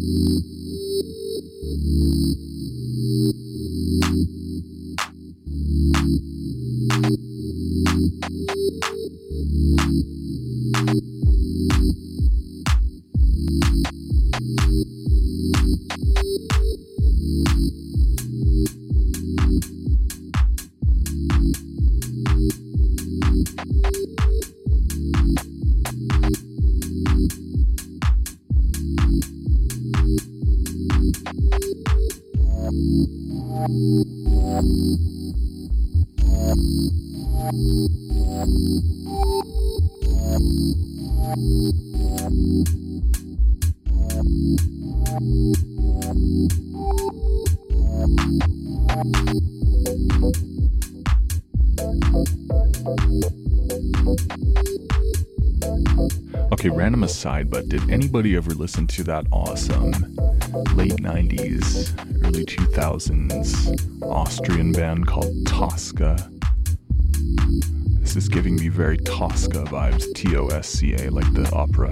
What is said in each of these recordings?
Okay, random aside, but did anybody ever listen to that awesome late 90s, early 2000s Austrian band called Tosca? This is giving me very Tosca vibes, Tosca, like the opera.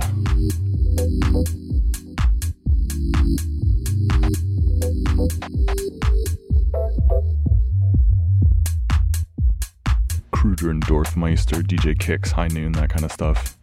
Kruger and Dorfmeister, DJ Kicks, High Noon, that kind of stuff.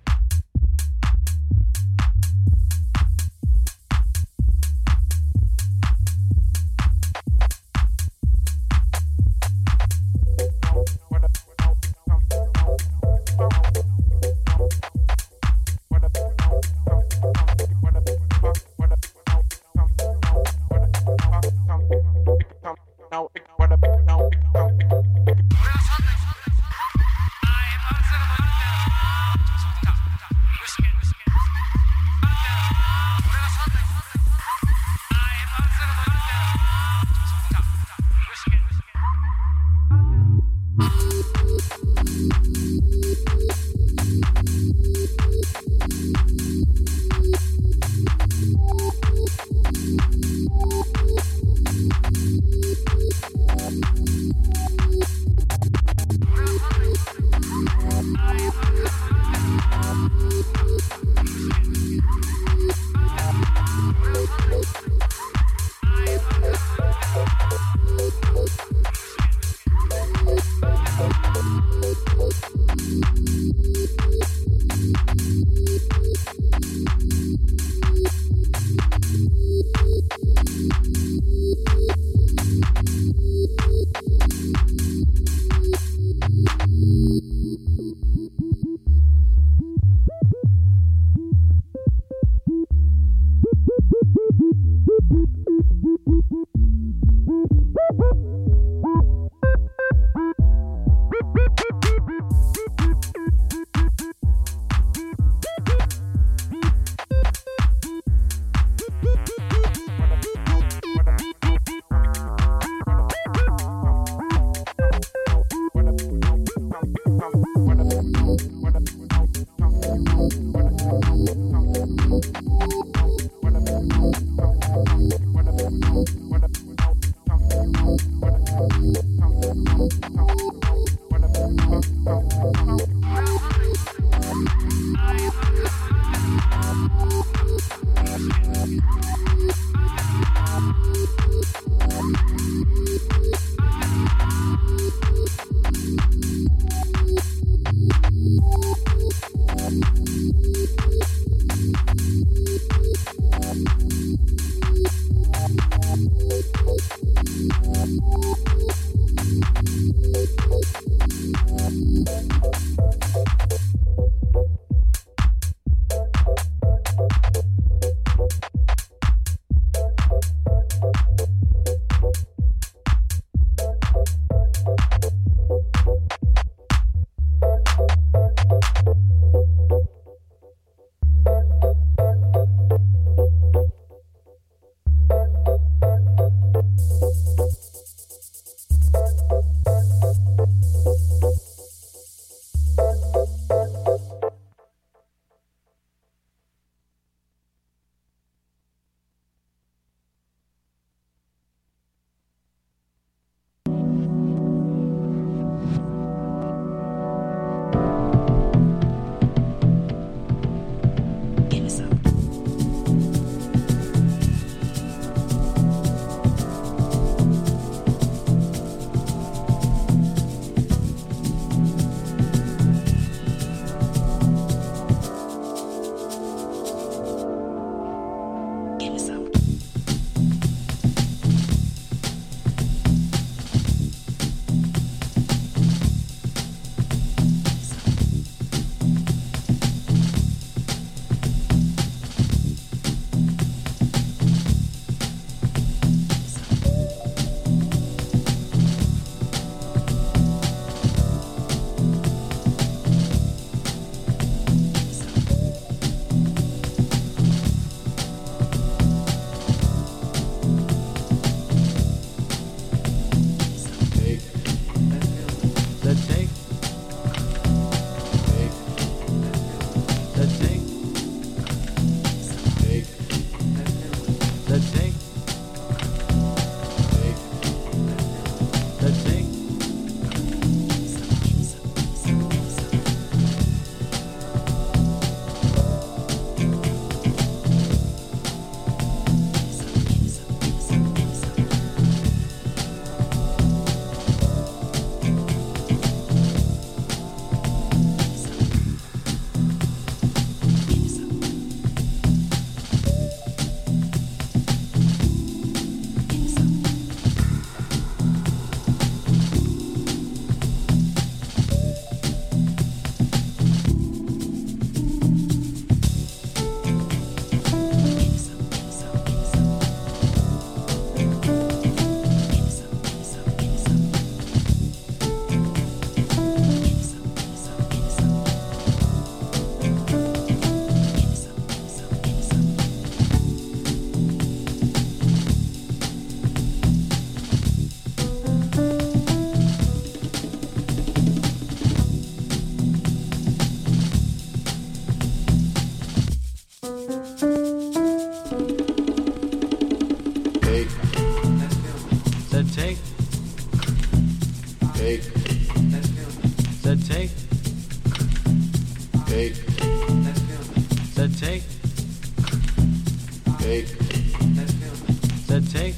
take.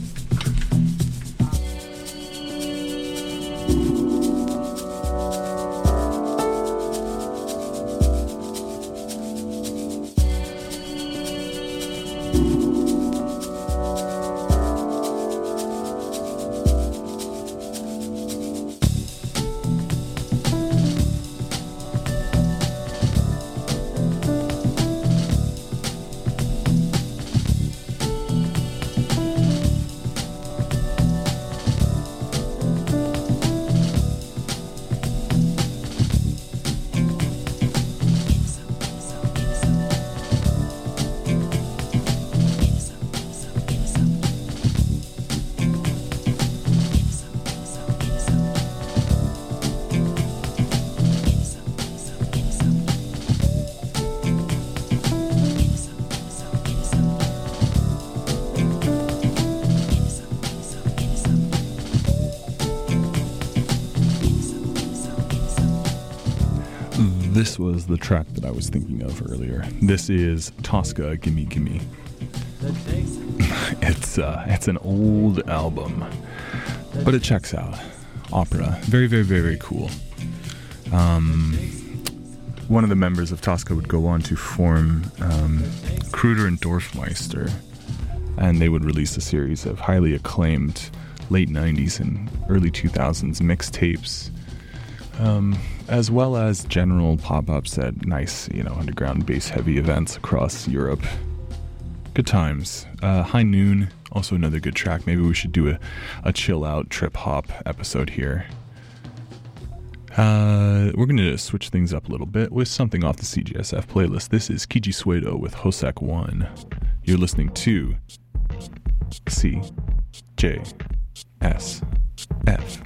This was the track that I was thinking of earlier. This is Tosca, Gimme Gimme. It's an old album, but it checks out. Opera. Very, very, very, very cool. One of the members of Tosca would go on to form Kruder and Dorfmeister, and they would release a series of highly acclaimed late 90s and early 2000s mixtapes, as well as general pop-ups at nice, underground bass-heavy events across Europe. Good times. High Noon, also another good track. Maybe we should do a chill-out, trip-hop episode here. We're going to switch things up a little bit with something off the CGSF playlist. This is Kiji Suedo with Hosek 1. You're listening to CJSF.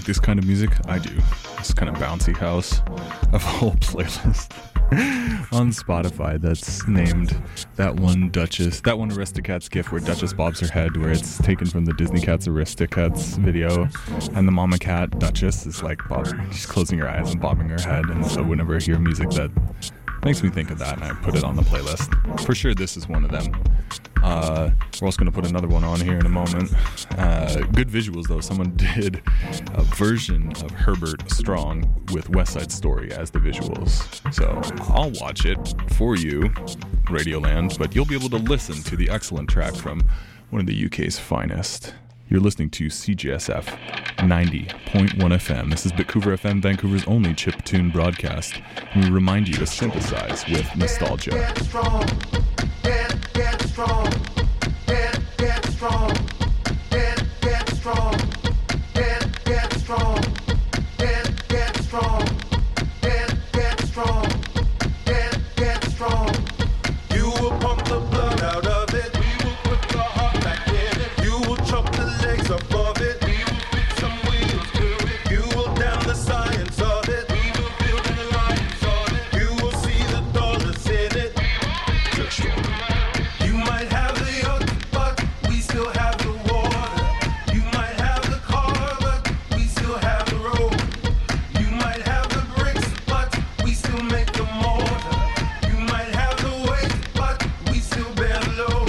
like this kind of music? I do. This kind of bouncy house. I have a whole playlist on Spotify that's named that one Aristocats gif where Duchess bobs her head, where it's taken from the Disney Cats Aristocats video, and the mama cat Duchess is like she's closing her eyes and bobbing her head, and so whenever I hear music that makes me think of that, and I put it on the playlist. For sure this is one of them. We're also going to put another one on here in a moment. Good visuals though. Someone did a version of Herbert Strong with West Side Story as the visuals. So I'll watch it for you, Radioland, but you'll be able to listen to the excellent track from one of the UK's finest. You're listening to CJSF 90.1 FM. This is Bitcouver FM, Vancouver's only chiptune broadcast. And we remind you to synthesize with nostalgia. Get strong. Get strong. Get strong. Get strong. Get strong. Get strong. Get strong. Get strong. You will pump the blood out of it. We will put the heart back in it. You will chop the legs above it. We will put some wheels to it. You will damn the science of it. We will build an alliance on it. You will see the dollars in it. Get strong. You might have the yacht, but we still have the water. You might have the car, but we still have the road. You might have the bricks, but we still make the mortar. You might have the weight, but we still bear the load.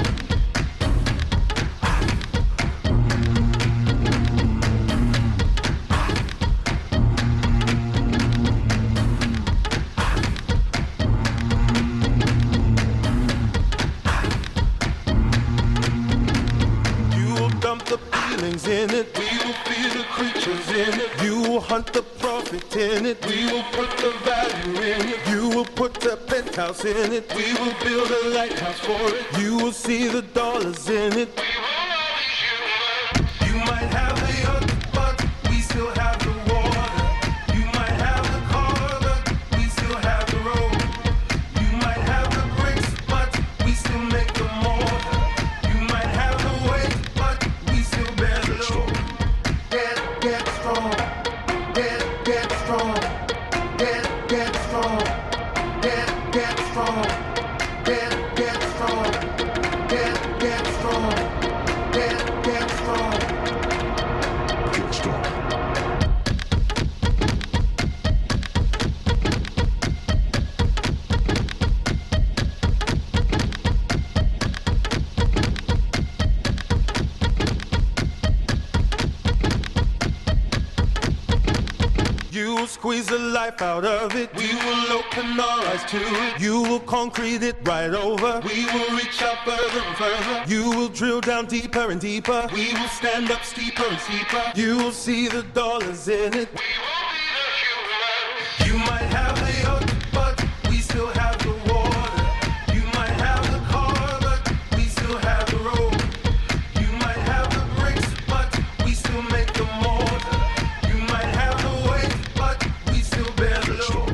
You will dump the feelings in it. We will feed the creatures in it. You will hunt the profit in it. We will put the value in it. You will put the penthouse in it. We will build a lighthouse for it. You will see the dollars in it. You might have the yacht, but we still have the water. You might have the car, but we still have the road. You might have the bricks, but we still make the mortar. You might have the weight, but we still bear the load. Get strong. Get strong. Get strong. Get strong. Get strong. Get strong. Get strong. Get strong. You will squeeze the life out of it. We will open our eyes to it. You will concrete it right over. We will reach out further and further. You will drill down deeper and deeper. We will stand up steeper and steeper. You will see the dollars in it. We will be the humans. You might have the yacht, but we still have the water. You might have the car, but we still have the road. You might have the bricks, but we still make the mortar. You might have the weight, but we still bear the load.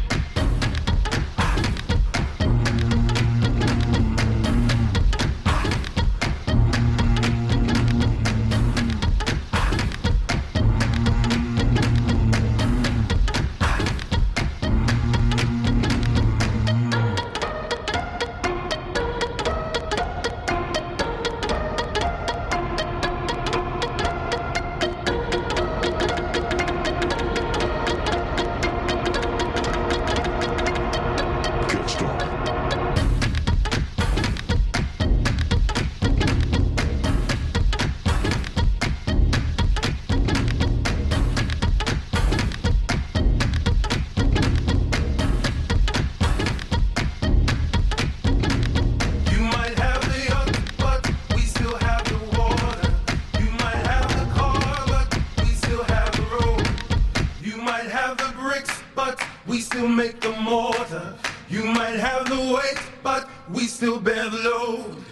Get strong. You might have the yacht, but we still have the water. You might have the car, but we still have the road. You might have the bricks, but we still make the mortar. You might have the weight, but we still bear the load.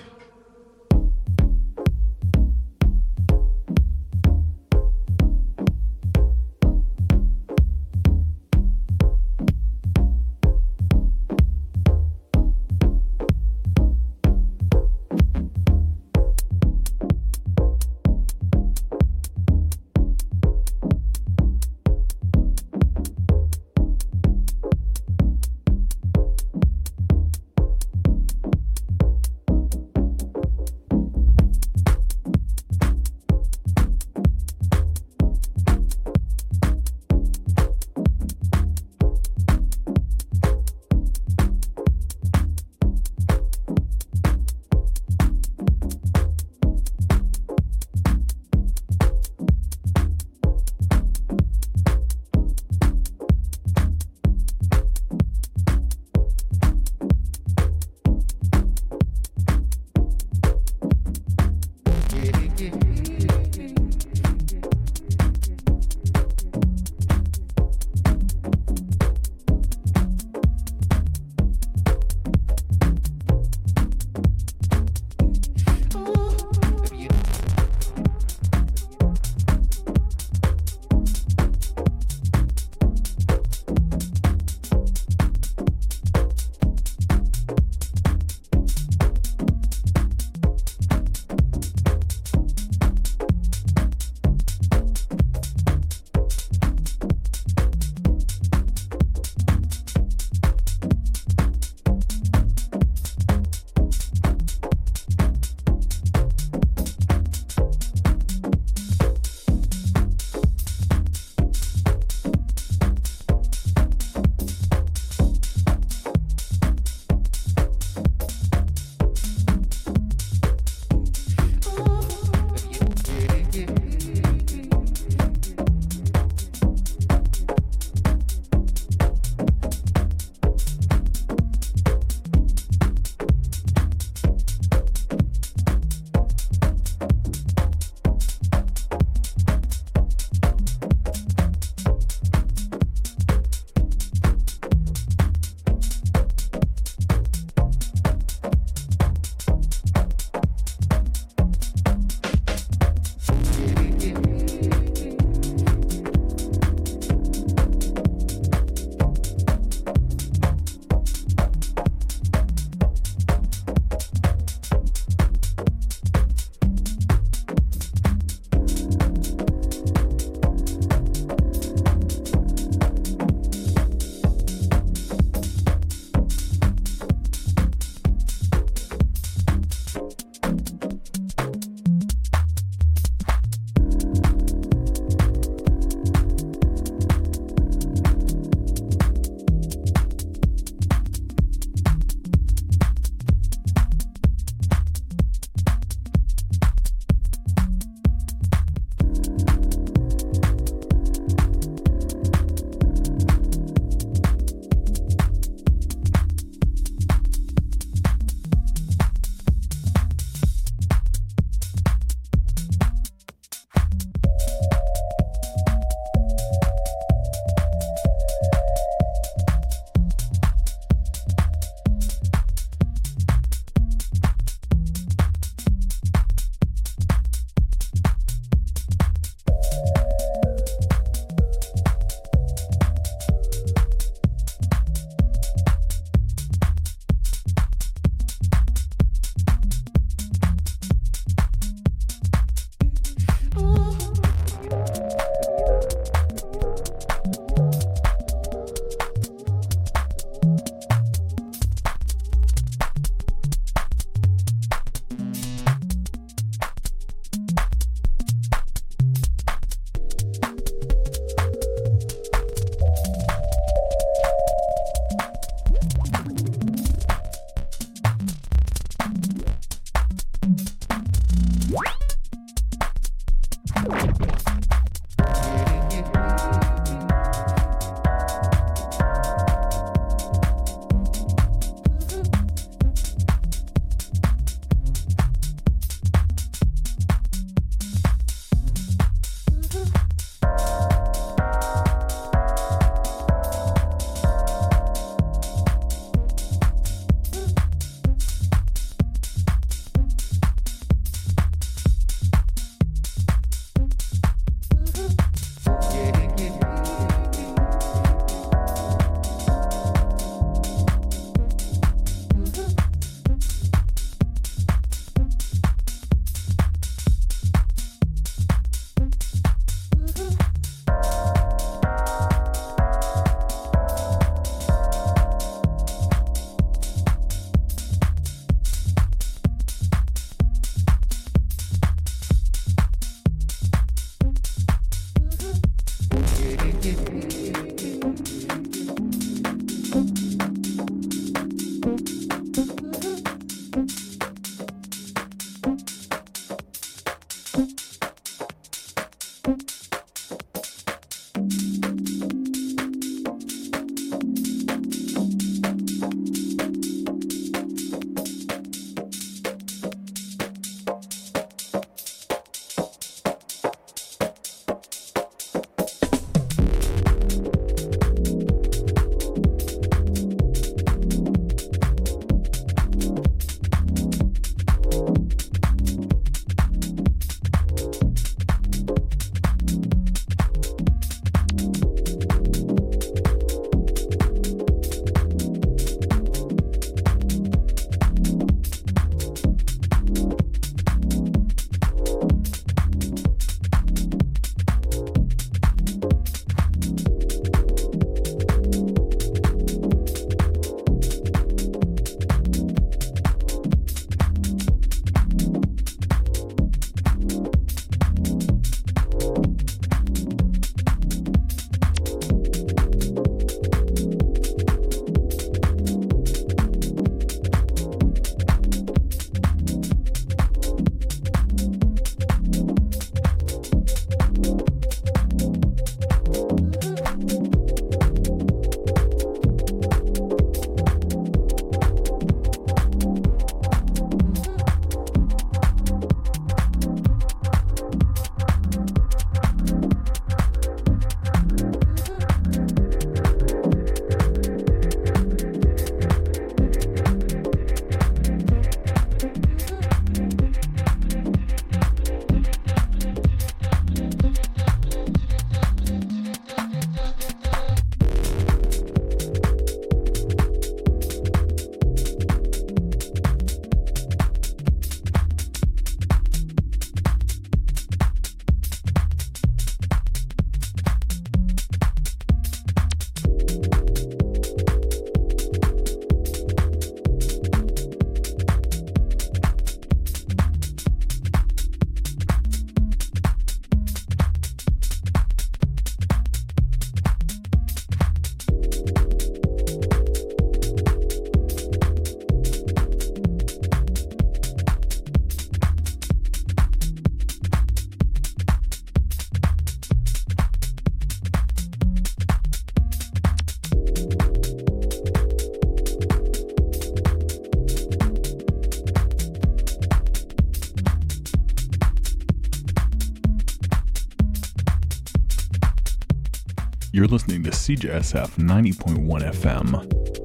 You're listening to CJSF 90.1 FM.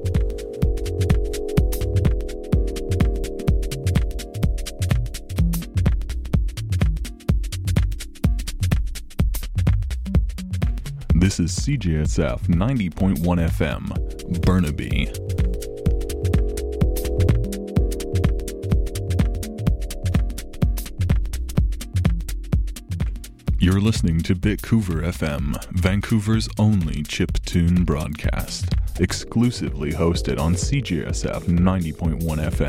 This is CJSF 90.1 FM, Burnaby. You're listening to Bitcouver FM, Vancouver's only chiptune broadcast, exclusively hosted on CJSF 90.1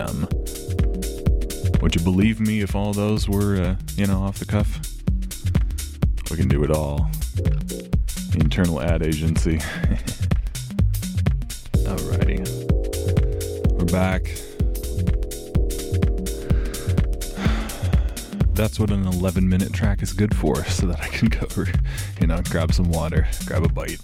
FM. Would you believe me if all those were, off the cuff? We can do it all. Internal ad agency. Alrighty. We're back. That's what an 11-minute track is good for, so that I can go, grab some water, grab a bite.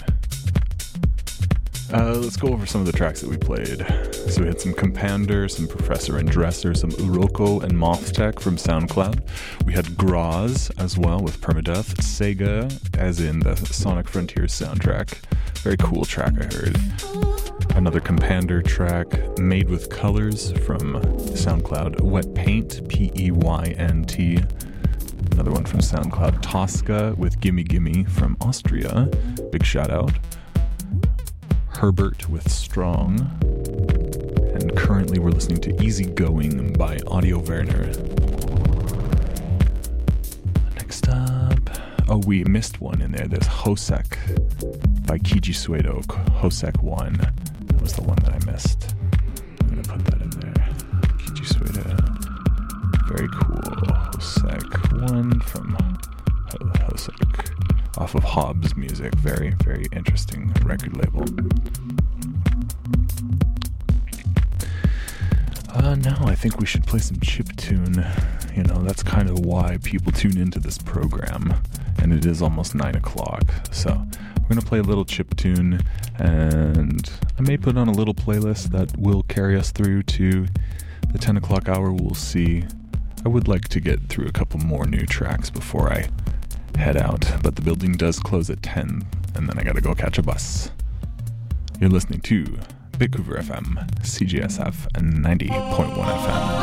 Let's go over some of the tracks that we played. So we had some Compander, some Professor and Dresser, some Uroko and Mothstech from SoundCloud. We had Graz as well with Permadeath, Sega, as in the Sonic Frontiers soundtrack. Very cool track, I heard. Another Compander track, Made with Colors from SoundCloud, Wet Paint, Peynt. Another one from SoundCloud, Tosca with Gimme Gimme from Austria. Big shout out. Herbert with Strong. And currently we're listening to Easy Going by Audio Werner. Next up, we missed one in there. There's Hosek by Kiji Suedo, Hosek 1. That was the one that I missed. I'm going to put that in there. Kiji Suedo. Very cool. Hosek 1 from Hosek. Off of Hobbs Music. Very, very interesting record label. Now I think we should play some chiptune. That's kind of why people tune into this program. And it is almost 9 o'clock. So we're going to play a little chiptune. And I may put on a little playlist that will carry us through to the 10 o'clock hour. We'll see. I would like to get through a couple more new tracks before I head out, but the building does close at 10, and then I gotta go catch a bus. You're listening to Bitcouver FM, CJSF 90.1 FM.